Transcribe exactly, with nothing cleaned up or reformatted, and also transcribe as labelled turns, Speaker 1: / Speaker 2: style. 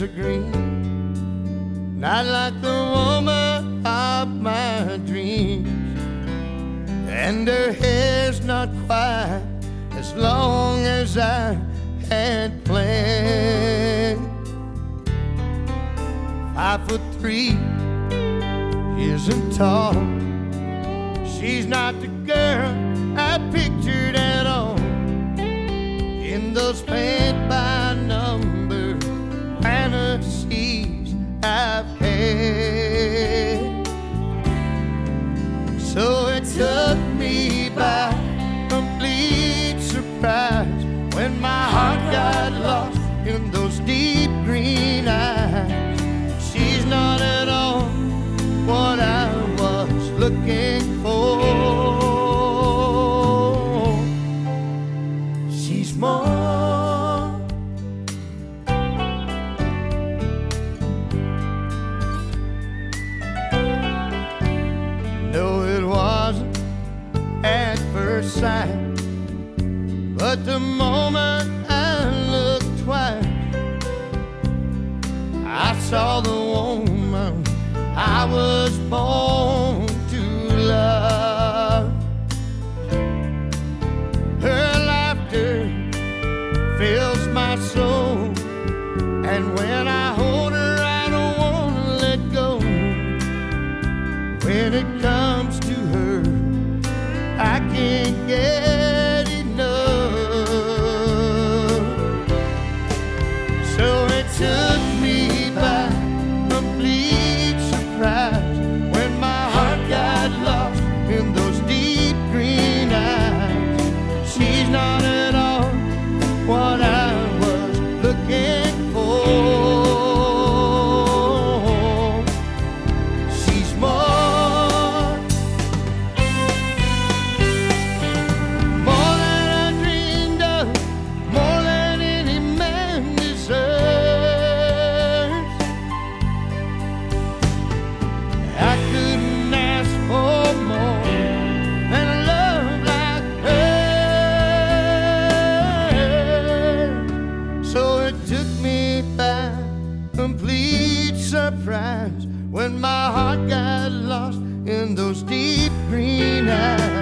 Speaker 1: are green, not like the woman of my dreams. And her hair's not quite as long as I had planned. Five foot three, isn't tall. She's not the girl I pictured at all in those paint by number fantasies I've had. So it took me by complete surprise when my heart got lost in those deep green eyes. She's not at all what I was looking for. She's more. No, it wasn't at first sight, but the moment I looked twice, I saw the woman I was born to love. Her laughter fills my soul, and when I hold her I don't want to let go. When it comes to her, I can't get enough. So it took me by complete surprise when my heart got lost in those deep green eyes. She's not at all what I was looking for. She's more, more than I dreamed of, more than any man deserves. I couldn't ask for more than a love like hers. So it took me by complete surprise when my heart got lost in those deep green eyes.